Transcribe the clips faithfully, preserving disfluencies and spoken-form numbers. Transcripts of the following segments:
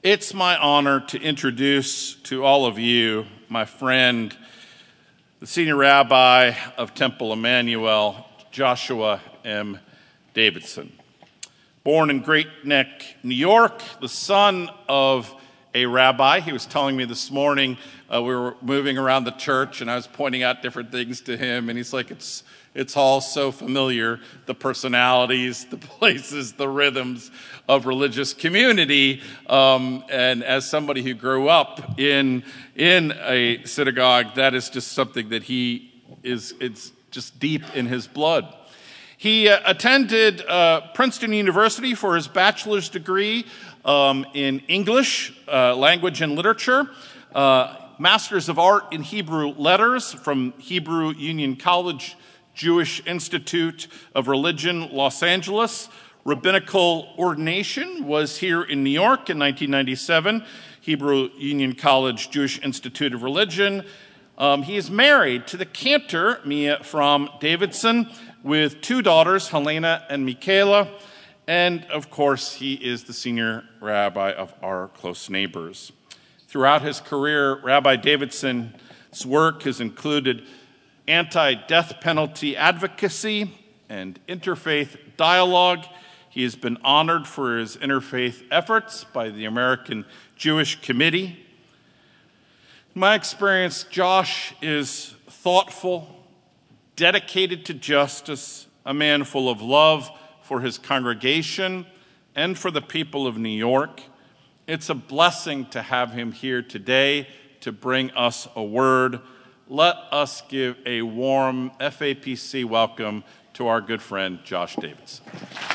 It's my honor to introduce to all of you my friend, the senior rabbi of Temple Emmanuel, Joshua M. Davidson. Born in Great Neck, New York, the son of a rabbi. He was telling me this morning, uh, we were moving around the church and I was pointing out different things to him, and he's like, it's it's all so familiar, the personalities, the places, the rhythms of religious community. Um, and as somebody who grew up in in a synagogue, that is just something that he is, it's just deep in his blood. He uh, attended uh, Princeton University for his bachelor's degree um, in English, uh, language and literature, uh, Master's of Art in Hebrew Letters from Hebrew Union College, Jewish Institute of Religion, Los Angeles. Rabbinical ordination was here in New York in nineteen ninety-seven, Hebrew Union College, Jewish Institute of Religion. Um, he is married to the cantor, Mia Fromm Davidson, with two daughters, Helena and Michaela. And of course, he is the senior rabbi of our close neighbors. Throughout his career, Rabbi Davidson's work has included anti-death penalty advocacy and interfaith dialogue. He has been honored for his interfaith efforts by the American Jewish Committee. In my experience, Josh is thoughtful, dedicated to justice, a man full of love for his congregation and for the people of New York. It's a blessing to have him here today to bring us a word. Let us give a warm F A P C welcome to our good friend, Josh Davidson.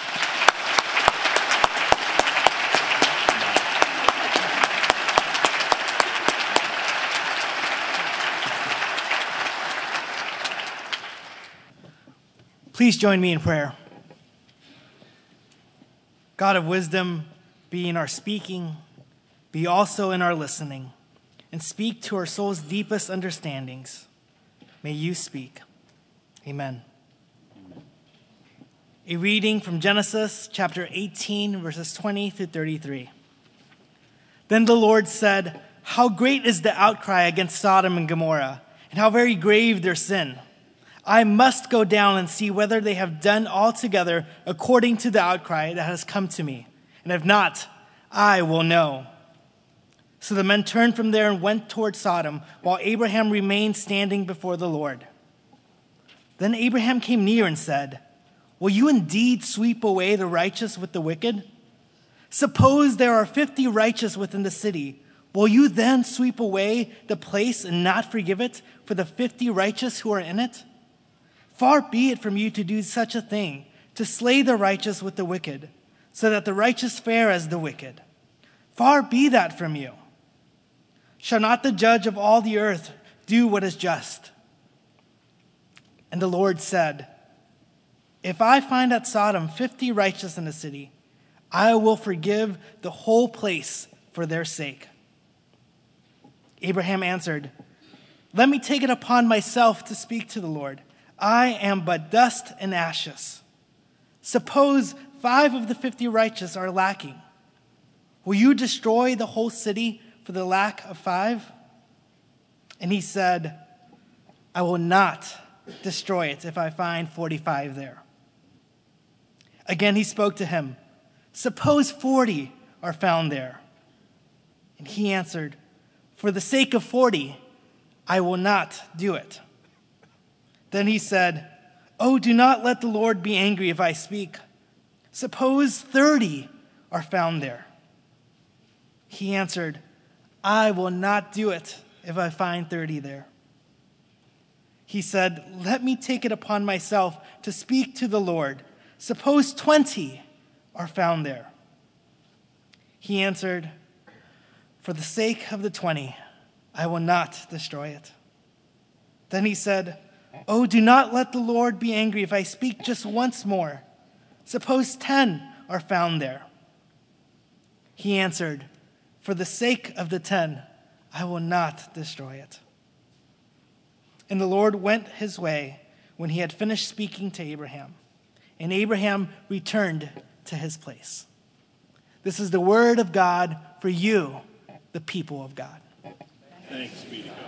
Please join me in prayer. God of wisdom, be in our speaking, be also in our listening, and speak to our soul's deepest understandings. May you speak. Amen. A reading from Genesis chapter eighteen, verses twenty through thirty-three. Then the Lord said, "How great is the outcry against Sodom and Gomorrah, and how very grave their sin. I must go down and see whether they have done altogether according to the outcry that has come to me. And if not, I will know." So the men turned from there and went toward Sodom, while Abraham remained standing before the Lord. Then Abraham came near and said, "Will you indeed sweep away the righteous with the wicked? Suppose there are fifty righteous within the city. Will you then sweep away the place and not forgive it for the fifty righteous who are in it? Far be it from you to do such a thing, to slay the righteous with the wicked, so that the righteous fare as the wicked. Far be that from you. Shall not the judge of all the earth do what is just?" And the Lord said, "If I find at Sodom fifty righteous in the city, I will forgive the whole place for their sake." Abraham answered, "Let me take it upon myself to speak to the Lord. I am but dust and ashes. Suppose five of the fifty righteous are lacking. Will you destroy the whole city for the lack of five?" And he said, "I will not destroy it if I find forty-five there." Again he spoke to him, "Suppose forty are found there." And he answered, "For the sake of forty, I will not do it." Then he said, "Oh, do not let the Lord be angry if I speak. Suppose thirty are found there." He answered, "I will not do it if I find thirty there." He said, "Let me take it upon myself to speak to the Lord. Suppose twenty are found there." He answered, "For the sake of the twenty, I will not destroy it." Then he said, "Oh, do not let the Lord be angry if I speak just once more. Suppose ten are found there." He answered, "For the sake of the ten, I will not destroy it." And the Lord went his way when he had finished speaking to Abraham. And Abraham returned to his place. This is the word of God for you, the people of God. Thanks be to God.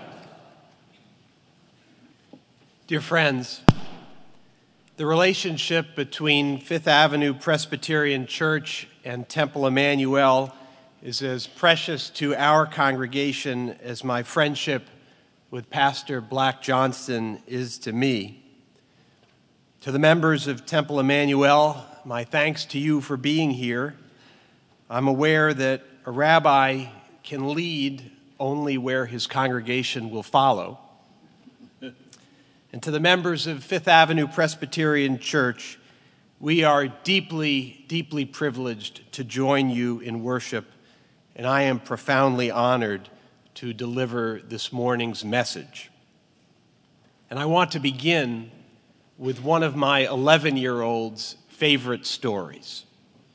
Dear friends, the relationship between Fifth Avenue Presbyterian Church and Temple Emmanuel is as precious to our congregation as my friendship with Pastor Black Johnston is to me. To the members of Temple Emmanuel, my thanks to you for being here. I'm aware that a rabbi can lead only where his congregation will follow. And to the members of Fifth Avenue Presbyterian Church, we are deeply, deeply privileged to join you in worship, and I am profoundly honored to deliver this morning's message. And I want to begin with one of my eleven-year-old's favorite stories.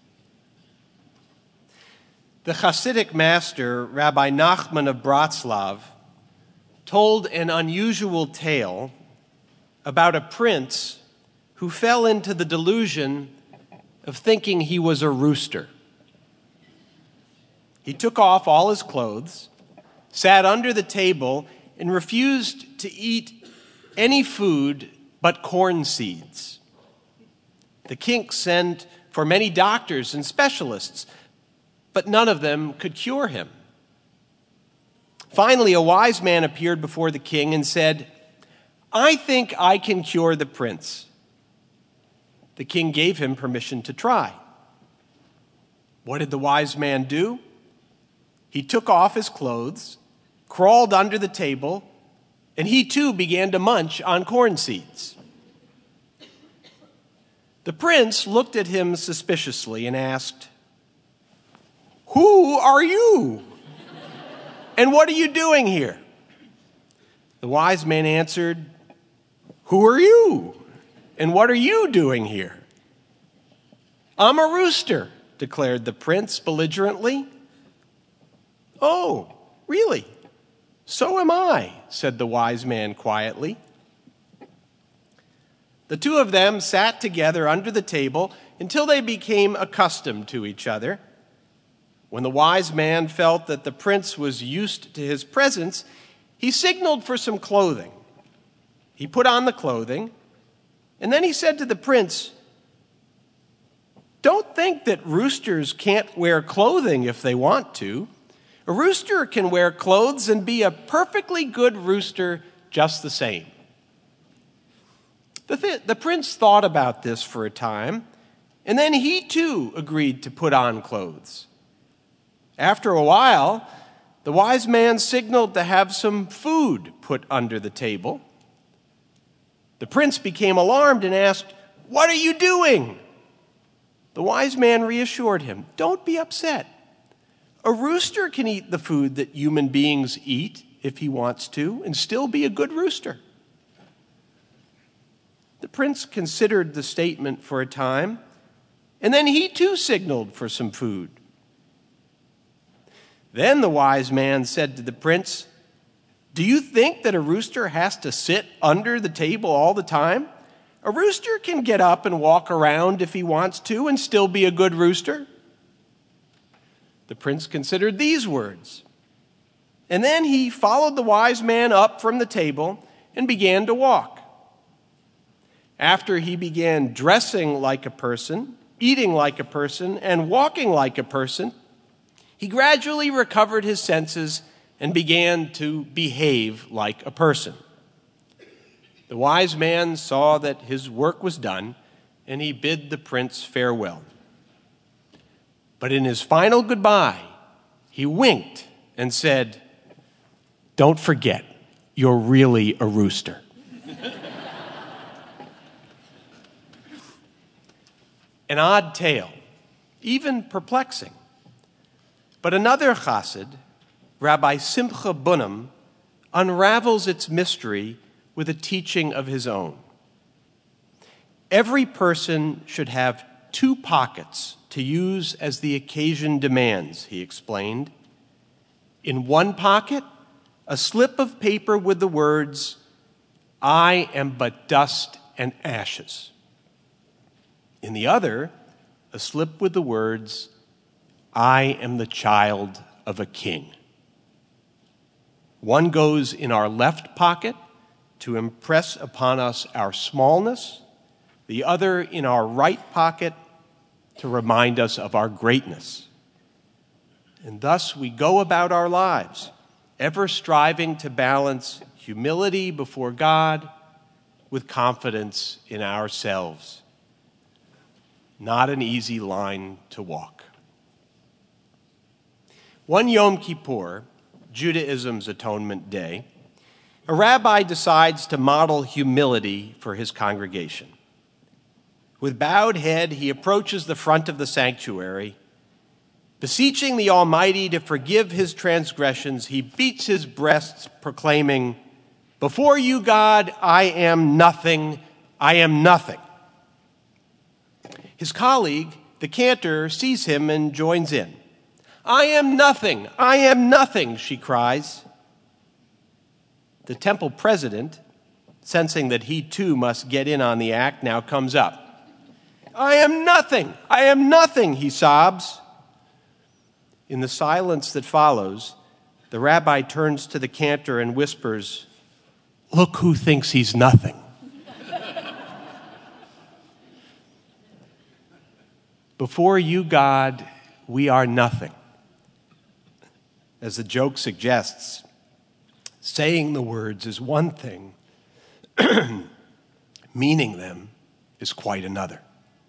The Hasidic master, Rabbi Nachman of Bratslav, told an unusual tale about a prince who fell into the delusion of thinking he was a rooster. He took off all his clothes, sat under the table, and refused to eat any food but corn seeds. The king sent for many doctors and specialists, but none of them could cure him. Finally, a wise man appeared before the king and said, "I think I can cure the prince." The king gave him permission to try. What did the wise man do? He took off his clothes, crawled under the table, and he too began to munch on corn seeds. The prince looked at him suspiciously and asked, "Who are you? And what are you doing here?" The wise man answered, "Who are you? And what are you doing here?" "I'm a rooster," declared the prince belligerently. "Oh, really? So am I," said the wise man quietly. The two of them sat together under the table until they became accustomed to each other. When the wise man felt that the prince was used to his presence, he signaled for some clothing. He put on the clothing, and then he said to the prince, "Don't think that roosters can't wear clothing if they want to. A rooster can wear clothes and be a perfectly good rooster just the same." The, th- the prince thought about this for a time, and then he too agreed to put on clothes. After a while, the wise man signaled to have some food put under the table. The prince became alarmed and asked, "What are you doing?" The wise man reassured him, "Don't be upset. A rooster can eat the food that human beings eat if he wants to and still be a good rooster." The prince considered the statement for a time, and then he too signaled for some food. Then the wise man said to the prince, "Do you think that a rooster has to sit under the table all the time? A rooster can get up and walk around if he wants to and still be a good rooster." The prince considered these words, and then he followed the wise man up from the table and began to walk. After he began dressing like a person, eating like a person, and walking like a person, he gradually recovered his senses and began to behave like a person. The wise man saw that his work was done, and he bid the prince farewell. But in his final goodbye, he winked and said, "Don't forget, you're really a rooster." An odd tale, even perplexing. But another chassid, Rabbi Simcha Bunim, unravels its mystery with a teaching of his own. Every person should have two pockets to use as the occasion demands, he explained. In one pocket, a slip of paper with the words, "I am but dust and ashes." In the other, a slip with the words, "I am the child of a king. One goes in our left pocket to impress upon us our smallness, the other in our right pocket to remind us of our greatness. And thus we go about our lives, ever striving to balance humility before God with confidence in ourselves. Not an easy line to walk. One Yom Kippur, Judaism's atonement day, a rabbi decides to model humility for his congregation. With bowed head, he approaches the front of the sanctuary. Beseeching the Almighty to forgive his transgressions, he beats his breast, proclaiming, "Before you, God, I am nothing, I am nothing." His colleague, the cantor, sees him and joins in. "I am nothing, I am nothing," she cries. The temple president, sensing that he too must get in on the act, now comes up. "I am nothing, I am nothing," he sobs. In the silence that follows, the rabbi turns to the cantor and whispers, "Look who thinks he's nothing." Before you, God, we are nothing. As the joke suggests, saying the words is one thing, meaning them is quite another.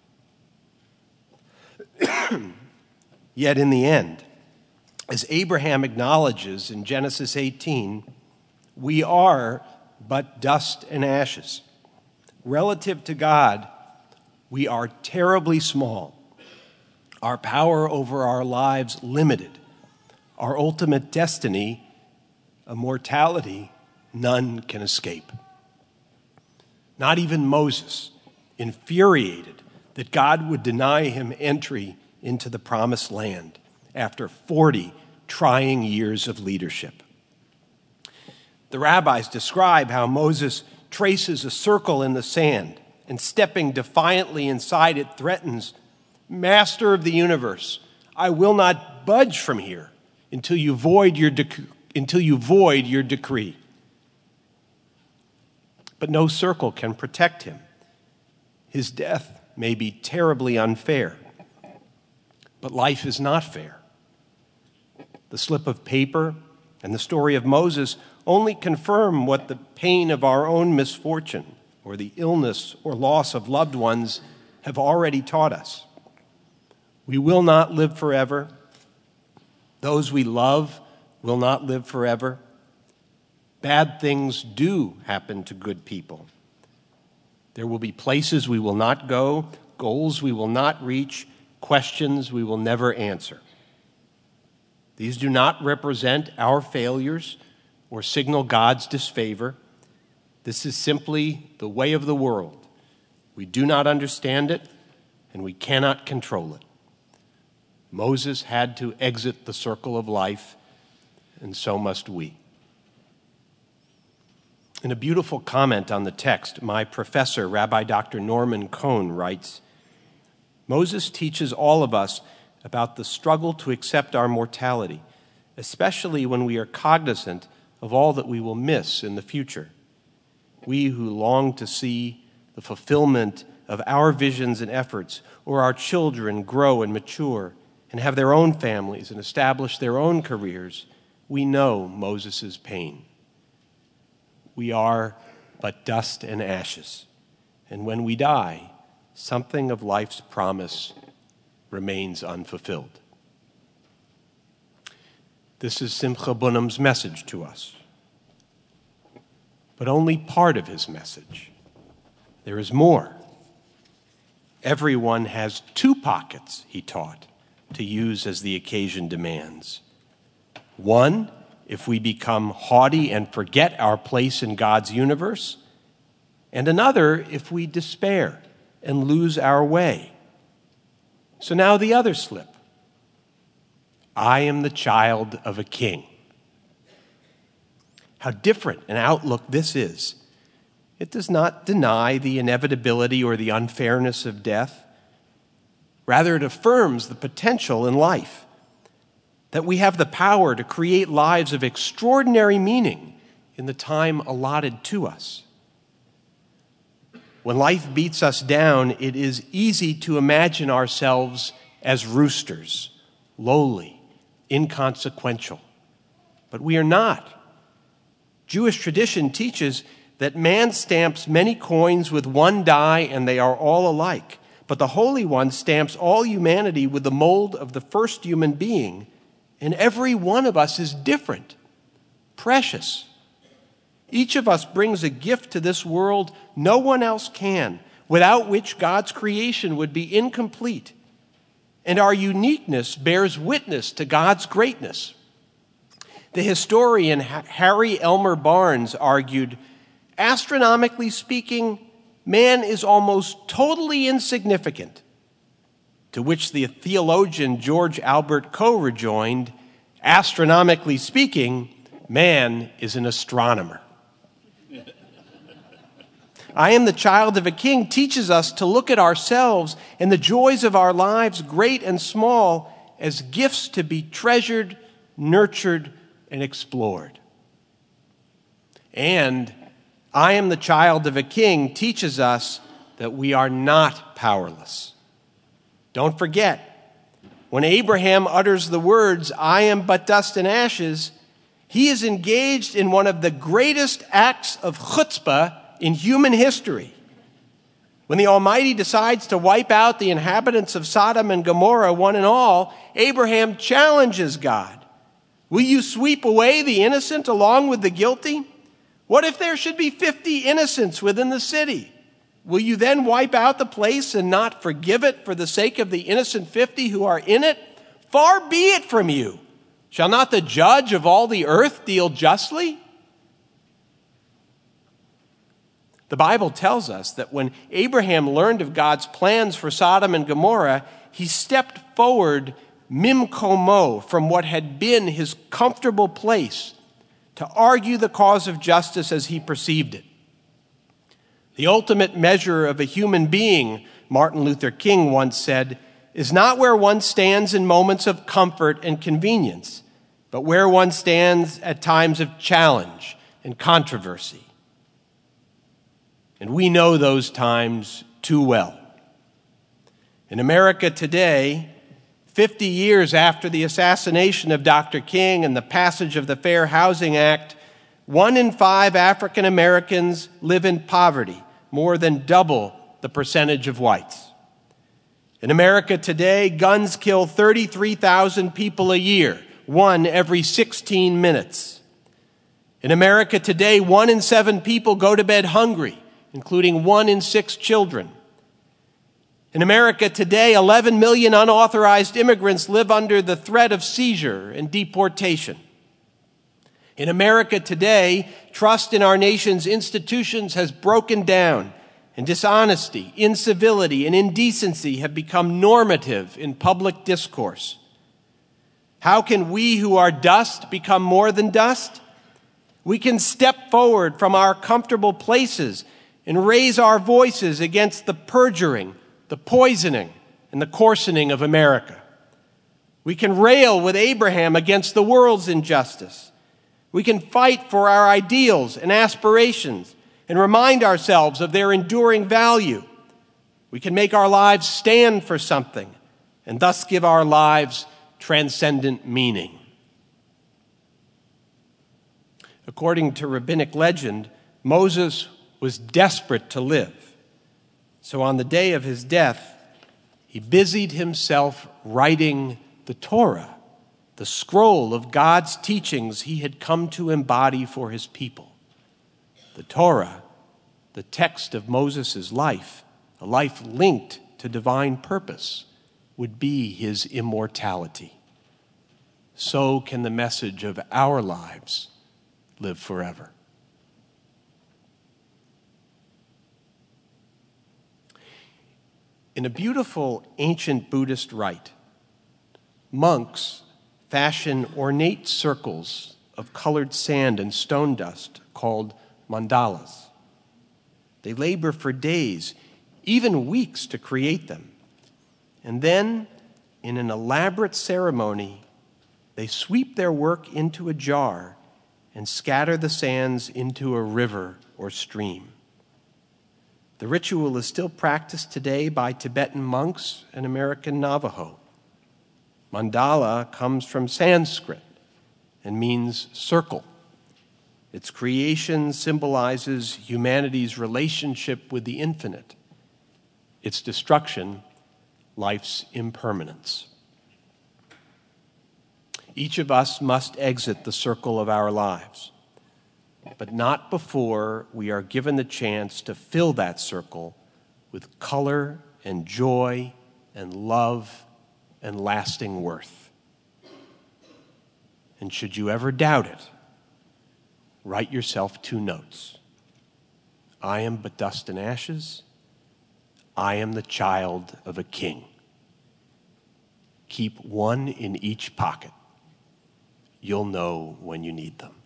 Yet in the end, as Abraham acknowledges in Genesis eighteen, we are but dust and ashes. Relative to God, we are terribly small, our power over our lives limited, our ultimate destiny, a mortality none can escape. Not even Moses, infuriated that God would deny him entry into the promised land after forty trying years of leadership. The rabbis describe how Moses traces a circle in the sand and, stepping defiantly inside it, threatens, "Master of the universe, I will not budge from here until you void your dec- until you void your decree." But no circle can protect him. His death may be terribly unfair, but life is not fair. The slip of paper and the story of Moses only confirm what the pain of our own misfortune or the illness or loss of loved ones have already taught us. We will not live forever. Those we love will not live forever. Bad things do happen to good people. There will be places we will not go, goals we will not reach, questions we will never answer. These do not represent our failures or signal God's disfavor. This is simply the way of the world. We do not understand it, and we cannot control it. Moses had to exit the circle of life, and so must we. In a beautiful comment on the text, my professor, Rabbi Doctor Norman Cohn, writes, "Moses teaches all of us about the struggle to accept our mortality, especially when we are cognizant of all that we will miss in the future. We who long to see the fulfillment of our visions and efforts, or our children grow and mature and have their own families and establish their own careers, we know Moses' pain. We are but dust and ashes, and when we die, something of life's promise remains unfulfilled." This is Simcha Bunam's message to us, but only part of his message. There is more. Everyone has two pockets, he taught, to use as the occasion demands. One, if we become haughty and forget our place in God's universe, and another if we despair and lose our way. So now the other slip. I am the child of a king. How different an outlook this is. It does not deny the inevitability or the unfairness of death. Rather, it affirms the potential in life. that we have the power to create lives of extraordinary meaning in the time allotted to us. When life beats us down, it is easy to imagine ourselves as roosters, lowly, inconsequential. But we are not. Jewish tradition teaches that man stamps many coins with one die and they are all alike. But the Holy One stamps all humanity with the mold of the first human being, and every one of us is different, precious. Each of us brings a gift to this world no one else can, without which God's creation would be incomplete. And our uniqueness bears witness to God's greatness. The historian Harry Elmer Barnes argued, astronomically speaking, man is almost totally insignificant. To which the theologian George Albert Coe rejoined, astronomically speaking, man is an astronomer. I Am the Child of a King teaches us to look at ourselves and the joys of our lives, great and small, as gifts to be treasured, nurtured, and explored. And I Am the Child of a King teaches us that we are not powerless. Don't forget, when Abraham utters the words, I am but dust and ashes, he is engaged in one of the greatest acts of chutzpah in human history. When the Almighty decides to wipe out the inhabitants of Sodom and Gomorrah, one and all, Abraham challenges God. Will you sweep away the innocent along with the guilty? What if there should be fifty innocents within the city? Will you then wipe out the place and not forgive it for the sake of the innocent fifty who are in it? Far be it from you. Shall not the judge of all the earth deal justly? The Bible tells us that when Abraham learned of God's plans for Sodom and Gomorrah, he stepped forward mimkomo from what had been his comfortable place to argue the cause of justice as he perceived it. The ultimate measure of a human being, Martin Luther King once said, is not where one stands in moments of comfort and convenience, but where one stands at times of challenge and controversy. And we know those times too well. In America today, fifty years after the assassination of Doctor King and the passage of the Fair Housing Act, one in five African Americans live in poverty, more than double the percentage of whites. In America today, guns kill thirty-three thousand people a year, one every sixteen minutes. In America today, one in seven people go to bed hungry, including one in six children. In America today, eleven million unauthorized immigrants live under the threat of seizure and deportation. In America today, trust in our nation's institutions has broken down, and dishonesty, incivility, and indecency have become normative in public discourse. How can we who are dust become more than dust? We can step forward from our comfortable places and raise our voices against the perjuring, the poisoning, and the coarsening of America. We can rail with Abraham against the world's injustice. We can fight for our ideals and aspirations and remind ourselves of their enduring value. We can make our lives stand for something and thus give our lives transcendent meaning. According to rabbinic legend, Moses was desperate to live. So on the day of his death, he busied himself writing the Torah, the scroll of God's teachings he had come to embody for his people. The Torah, the text of Moses' life, a life linked to divine purpose, would be his immortality. So can the message of our lives live forever. In a beautiful ancient Buddhist rite, monks fashion ornate circles of colored sand and stone dust called mandalas. They labor for days, even weeks, to create them. And then, in an elaborate ceremony, They sweep their work into a jar and scatter the sands into a river or stream. The ritual is still practiced today by Tibetan monks and American Navajo. Mandala comes from Sanskrit and means circle. Its creation symbolizes humanity's relationship with the infinite. Its destruction, life's impermanence. Each of us must exit the circle of our lives, but not before we are given the chance to fill that circle with color and joy and love and lasting worth. And should you ever doubt it, write yourself two notes. I am but dust and ashes. I am the child of a king. Keep one in each pocket. You'll know when you need them.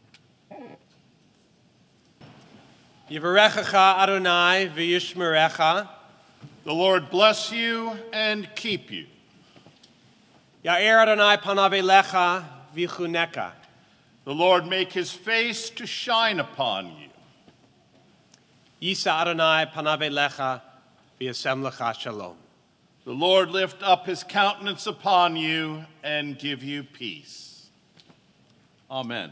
Yivarechecha Adonai v'yishmerecha. The Lord bless you and keep you. Ya'er Adonai panav elecha v'chuneka. The Lord make his face to shine upon you. Yisa Adonai panav elecha v'yasem lecha shalom. The Lord lift up his countenance upon you and give you peace. Amen.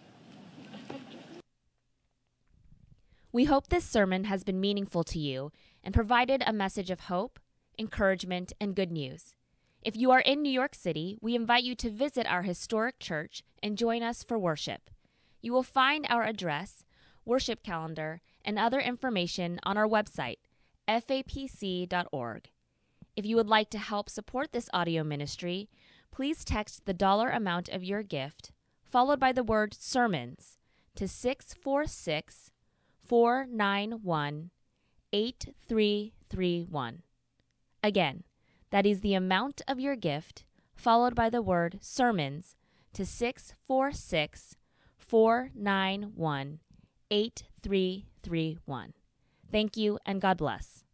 We hope this sermon has been meaningful to you and provided a message of hope, encouragement, and good news. If you are in New York City, we invite you to visit our historic church and join us for worship. You will find our address, worship calendar, and other information on our website, f a p c dot org. If you would like to help support this audio ministry, please text the dollar amount of your gift, followed by the word sermons, to six four six, four nine one, eight three three one. Again, that is the amount of your gift, followed by the word sermons, to six four six, four nine one, eight three three one. Thank you, and God bless.